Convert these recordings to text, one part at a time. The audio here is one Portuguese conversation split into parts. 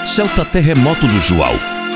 Celta Terremoto do Joal.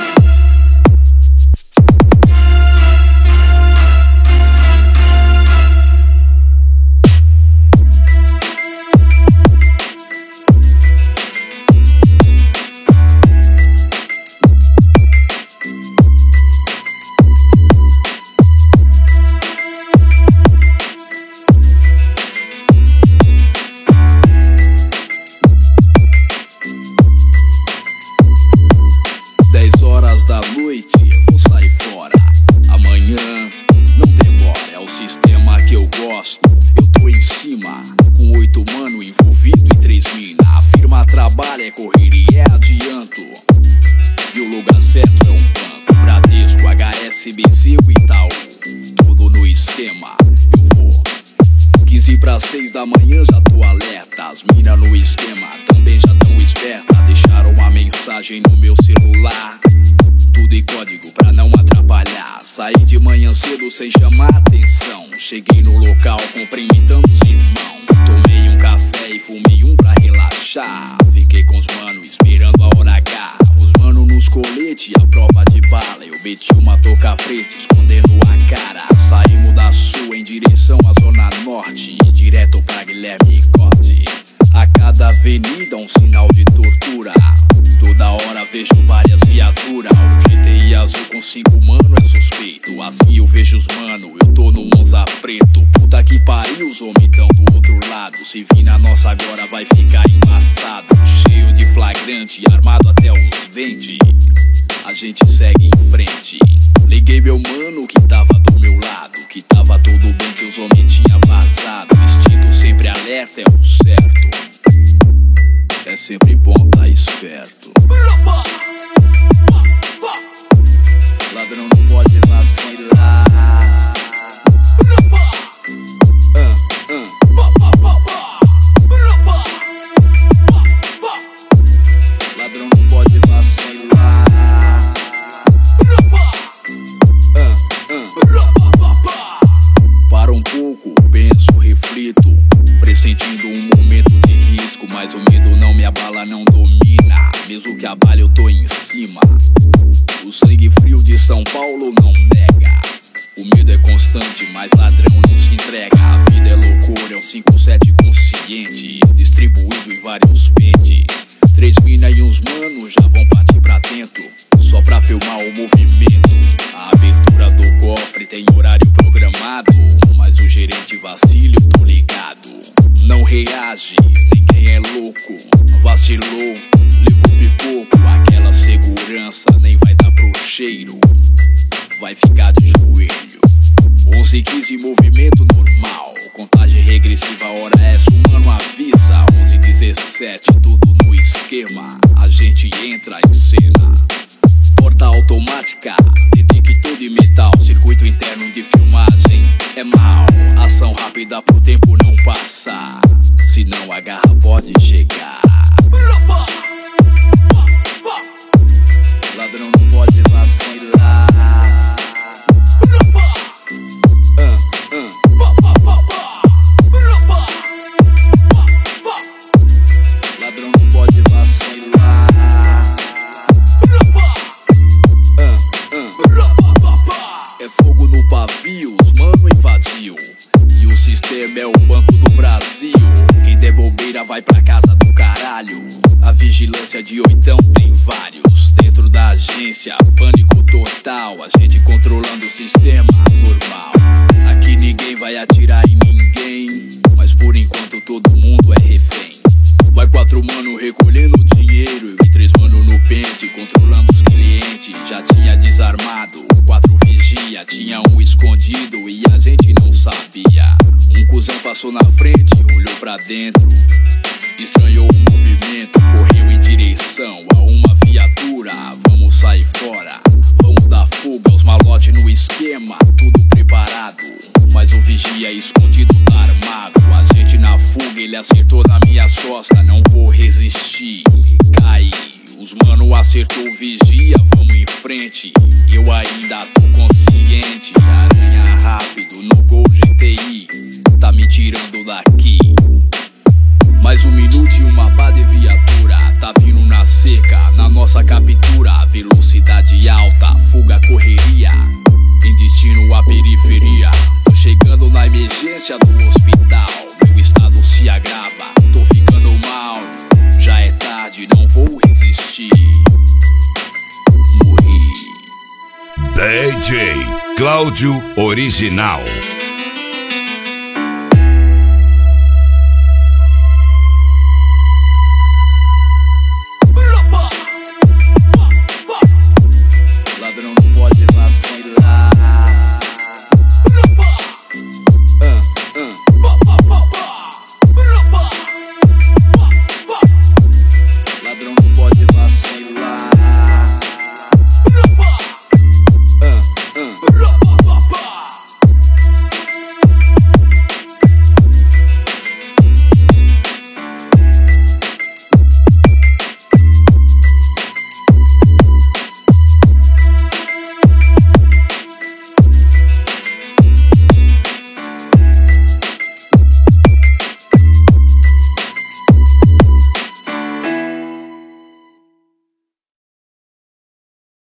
Da noite, vou sair fora. Amanhã não demora, é o sistema que eu gosto. Eu tô em cima, com 8 mano envolvido e 3 mina. A firma trabalha, é correria, é adianto. E o lugar certo é um banco, Bradesco, HSBC, o Itaú. Tudo no esquema, eu vou 15 para 6 da manhã, já tô alerta. As mina no esquema também já tão esperta. Deixaram uma mensagem no meu celular, tudo em código pra não atrapalhar. Saí de manhã cedo sem chamar atenção. Cheguei no local cumprimentando os irmãos. Tomei um café e fumei um pra relaxar. Fiquei com os manos esperando a hora H. Os manos nos coletes, a prova de bala. Eu meti uma touca preta escondendo a cara. Saímos da sul em direção à zona norte, direto pra Guilherme Cote. A cada avenida um sinal de tortura. Toda hora vejo várias viaturas. O GTI azul com 5 mano é suspeito. Assim eu vejo os mano, eu tô no Monza preto. Puta que pariu, os homens tão do outro lado. Se vir na nossa agora vai ficar embaçado. Cheio de flagrante, armado até os dentes. A gente segue em frente. Liguei meu mano que tava do meu lado, que tava tudo bem, que os homens tinham vazado. Instinto sempre alerta é o certo. É sempre bom tá esperto. Ladrão não pode vacilar. Ladrão não pode vacilar. Para um pouco, penso, reflito, pressentindo um momento de risco. Mas o medo não me abala, não domina. Mesmo que abale eu tô em cima. O sangue frio de São Paulo não nega. O medo é constante, mas ladrão não se entrega. A vida é loucura, é um 5-7 consciente, distribuído em vários pentes. 3 mina e uns manos já vão partir pra dentro, só pra filmar o movimento. A abertura do cofre tem horário programado, mas o gerente vacila, eu tô ligado. Não reage, ninguém é louco. Vacilou, levou pipoco. Aquela segurança nem vai dar pro cheiro, vai ficar de joelho. 11:15 movimento normal, contagem regressiva, hora essa o mano avisa. 11:17 tudo no esquema, a gente entra em cena. Porta automática, detector de metal, circuito interno de filmagem é mal. Ação rápida pro tempo não passar, senão a garra pode chegar. Ladrão não pode vacilar. Ladrão não pode vacilar. É fogo no pavio, os mano invadiu. E o sistema é o Banco do Brasil. Quem der bobeira vai pra casa do caralho. A vigilância de oitão tem vários. Dentro da agência, pânico total. A gente controlando o sistema normal. Aqui ninguém vai atirar em ninguém, mas por enquanto todo mundo é refém. Vai 4 mano recolhendo dinheiro e 3 mano no pente, controlando os clientes. Já tinha desarmado, 4 vigia, tinha um escondido e a gente não sabia. Um cuzão passou na frente, olhou pra dentro, estranhou o movimento, correu em direção a uma viatura. Vamos sair fora, vamos dar fuga. Os malotes no esquema, tudo preparado, mas o vigia escondido tá armado. A gente na fuga, ele acertou na minha costa, não vou resistir, caí. Os mano acertou o vigia, vamos em frente. Eu ainda tô consciente, aranha rápido no Gol GTI, tá me tirando daqui. Mais 1 minuto e uma pá de viatura, tá vindo na seca, na nossa Segurança captura, velocidade alta, fuga, correria, em destino à periferia. Tô chegando na emergência do hospital, meu estado se agrava, tô ficando mal. Já é tarde, não vou resistir. Morri. DJ Cláudio Original.